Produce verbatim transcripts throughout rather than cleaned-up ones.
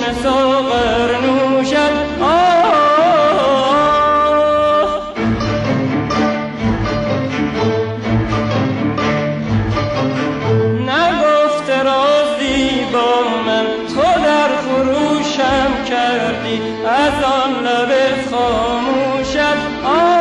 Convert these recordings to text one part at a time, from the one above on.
چشم ساغر نوشد نگفته رازی با من تو در خروشم کردی از آن لب خاموشت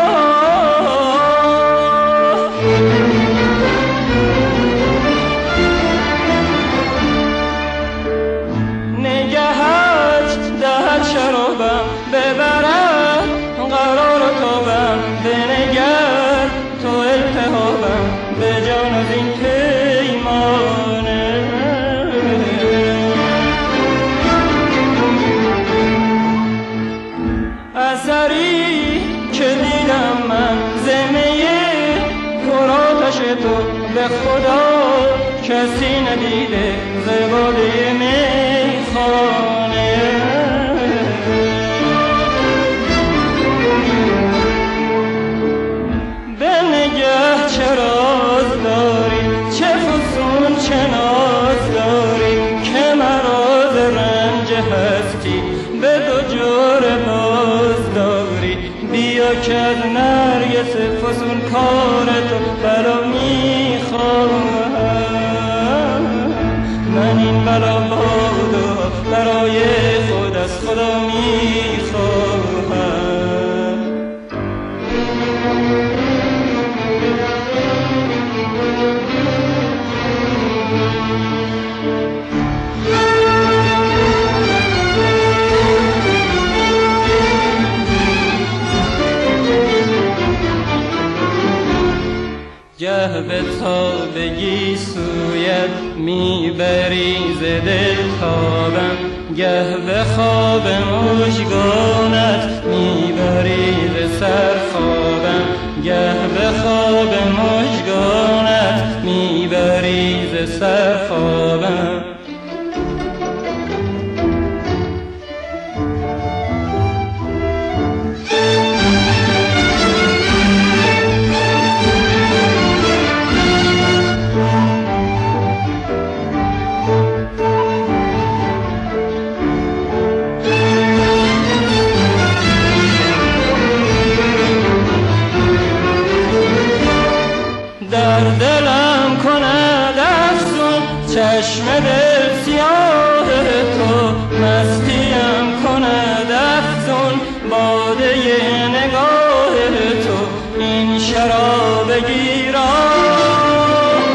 شرابم ببرد قرار تابم بنگر تو التهابم به جان از این پیمانه اثری که دیدم من زمه پرآتش تو به خدا کسی ندیده زباده میخانه چه راز داری چه فسون چه ناز داری که مرا ز رنج هستی به دو جور باز داری بیا که از نرگس فسون کار تو بلا میخواهم من این بلا بادو برای خود از خدا میخواهم گه به تابگی سویت میبری ز دل تابم گه به خواب مژگانت میبری ز سر خوابم گه به خواب مژگانت میبری ز سر خوابم در دلم کند افسون چشم دل سیاه تو مستیم کند افسون باده نگاه تو این شراب گیران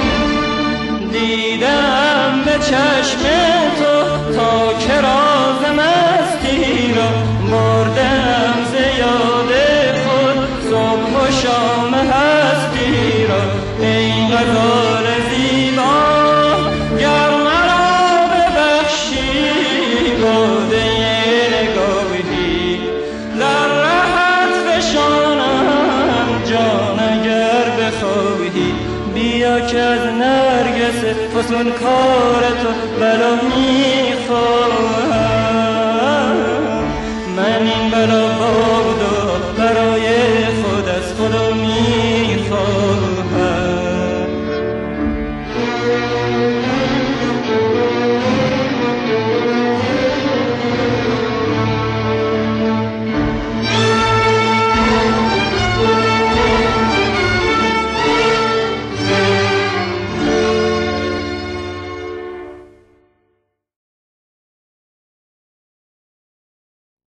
دیدم به چشم تو تا که راز مستی را بردم ز یاد خود صبح و شام هستی را ای غزال زیبا گر مرا ببخشی باده نگاهی در رهت فشانم جان اگر بخواهی بیا که از نرگس فسون کار تو بلا می